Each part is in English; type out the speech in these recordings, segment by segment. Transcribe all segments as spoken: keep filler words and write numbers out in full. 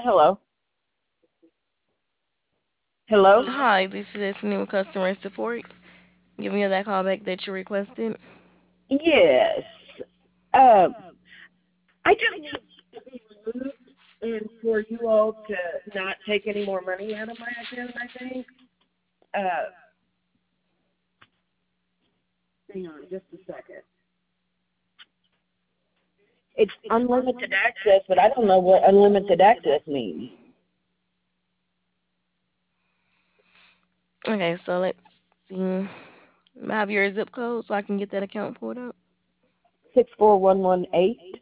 Hello. Hello. Hi, this is Destiny with customer support. Give me that callback that you requested. Yes. Um, I just need to be removed and for you all to not take any more money out of my account. I think. Uh, hang on, just a second. It's unlimited access, but I don't know what unlimited access means. Okay, so let's see. Have your zip code so I can get that account pulled up. Six four one one eight.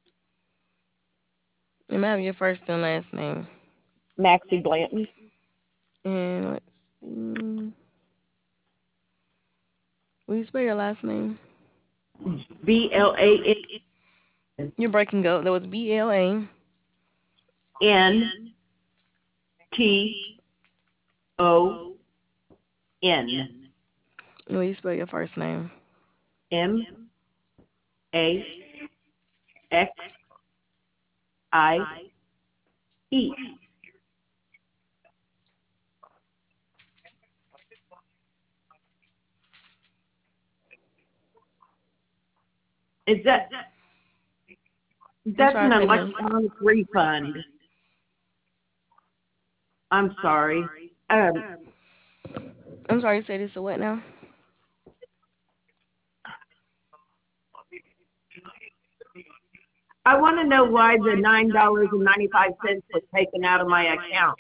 And have your first and last name. Maxie Blanton. And let's see. Will you spell your last name? B L A You're breaking up. That was B L A. N T O N. Will you spell your first name? M A X I E. Is that I'm that's sorry, an say again. electronic refund? I'm sorry. Um, I'm sorry, you said this a what now? I want to know why the nine dollars and ninety five cents was taken out of my account.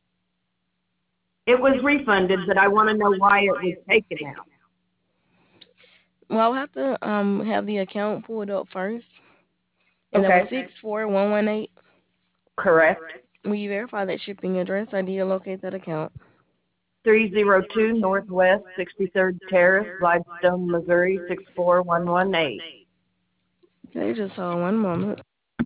It was refunded, but I want to know why it was taken out. Well, I'll have to um have the account pulled up first. And that was Okay, six four one one eight. correct. Will you verify that shipping address? I did locate that account. Three zero two Northwest Sixty Third Terrace, Gladstone, Missouri six four one one eight. Okay, just hold one moment.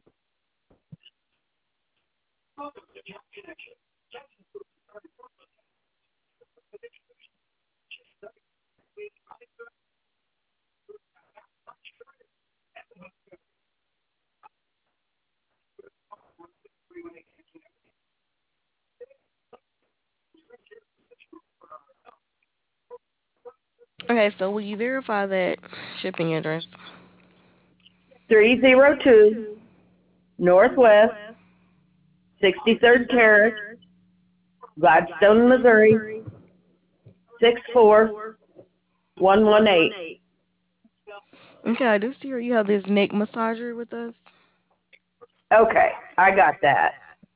Okay, so will you verify that shipping address? Three zero two Northwest Sixty Third Terrace, Gladstone, Missouri six four one one eight. Okay, I do see here you have this neck massager with us. Okay, I got that.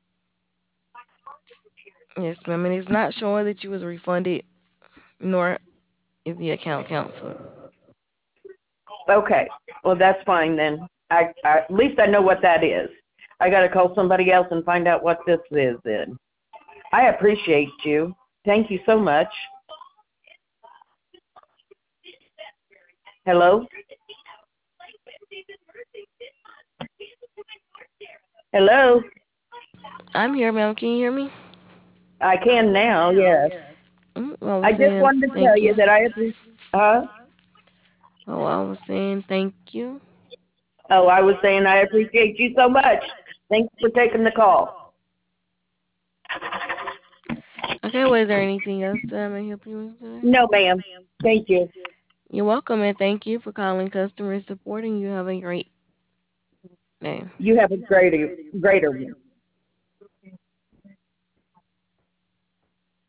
Yes, ma'am, and it's not showing that you was refunded, nor is the account canceled. Okay, well that's fine then. I, I at least I know what that is. I got to call somebody else and find out what this is then. I appreciate you. Thank you so much. Hello? Hello? I'm here, ma'am. Can you hear me? I can now, yes. Mm, I was I just saying wanted to tell thank you you. that I appreciate. Huh? Oh, I was saying thank you. Oh, I was saying I appreciate you so much. Thanks for taking the call. Okay, was there anything else that I may help you with today? No, ma'am. Thank you. You're welcome, and thank you for calling customer support, and you have a great day. You have a greater, greater one.